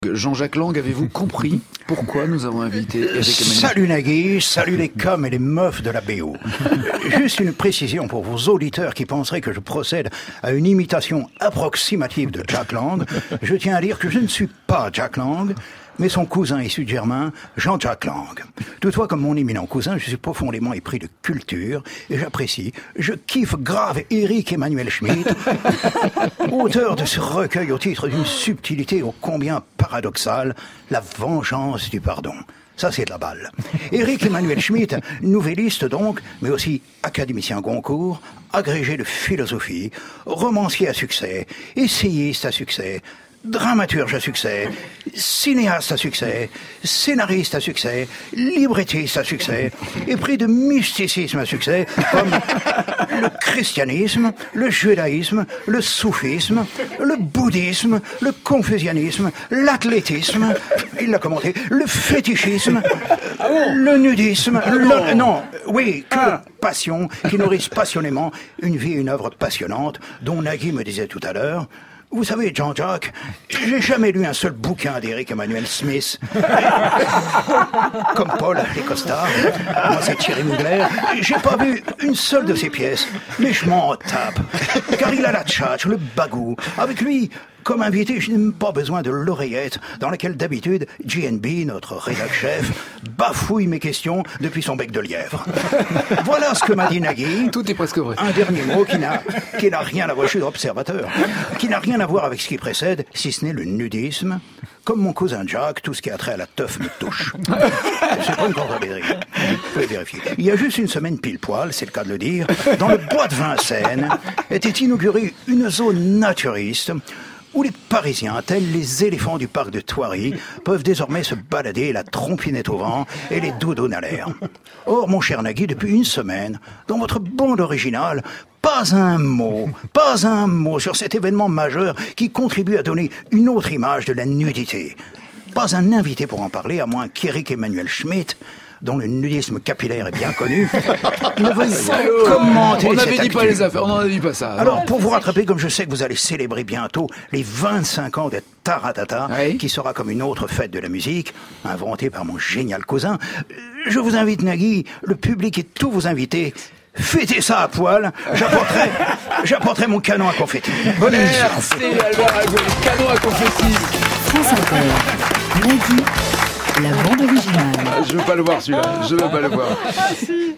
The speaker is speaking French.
Jean-Jacques Lang, avez-vous compris pourquoi nous avons invité Éric Emmanuel? Salut Nagui, salut les coms et les meufs de la BO. Juste une précision pour vos auditeurs qui penseraient que je procède à une imitation approximative de Jack Lang. Je tiens à dire que je ne suis pas Jack Lang, mais son cousin issu de Germain, Jean-Jacques Lang. Toutefois, comme mon éminent cousin, je suis profondément épris de culture et j'apprécie, je kiffe grave Éric Emmanuel Schmitt, auteur de ce recueil au titre d'une subtilité ô combien paradoxale, La vengeance du pardon. Ça, c'est de la balle. Éric Emmanuel Schmitt, nouvelliste donc, mais aussi académicien Goncourt, agrégé de philosophie, romancier à succès, essayiste à succès, dramaturge à succès, cinéaste à succès, scénariste à succès, librettiste à succès, épris de mysticisme à succès, comme le christianisme, le judaïsme, le soufisme, le bouddhisme, le confucianisme, l'athlétisme, il l'a commenté, le fétichisme, le nudisme, passion, qui nourrissent passionnément une vie et une œuvre passionnante, dont Nagui me disait tout à l'heure. Vous savez, Jean-Jacques, j'ai jamais lu un seul bouquin d'Éric Emmanuel Smith. Comme Paul, les costards. Moi, c'est Thierry Mugler. J'ai pas vu une seule de ses pièces. Mais je m'en tape. Car il a la tchatche, le bagou. Avec lui, comme invité, je n'ai même pas besoin de l'oreillette dans laquelle d'habitude JNB, notre rédac-chef, bafouille mes questions depuis son bec de lièvre. Voilà ce que m'a dit Nagui. Tout est presque vrai. Un dernier mot qui n'a rien à voir, je suis observateur, qui n'a rien à voir avec ce qui précède, si ce n'est le nudisme. Comme mon cousin Jack, tout ce qui a trait à la teuf me touche. C'est pas une contre-vérité. Vous pouvez vérifier. Il y a juste une semaine pile poil, c'est le cas de le dire, dans le bois de Vincennes, était inaugurée une zone naturiste où les Parisiens, tels les éléphants du parc de Thoiry, peuvent désormais se balader la trompinette au vent et les doudounes à l'air. Or, mon cher Nagui, depuis une semaine, dans votre bande originale, pas un mot sur cet événement majeur qui contribue à donner une autre image de la nudité. Pas un invité pour en parler, à moins qu'Éric Emmanuel Schmitt, dont le nudisme capillaire est bien connu, ne veuille commenter On cette n'avait dit actu. pas les affaires, on n'en a dit pas ça. Alors, pour vous rattraper, comme je sais que vous allez célébrer bientôt les 25 ans de Taratata, Oui. qui sera comme une autre fête de la musique, inventée par mon génial cousin, je vous invite, Nagui, le public et tous vos invités, fêtez ça à poil, j'apporterai mon canon à confetti. Bonne émission. Merci Albert Agoul, canon à confetti. France Inter. Nagui, la bande originale. Je veux pas le voir celui-là, je veux pas le voir.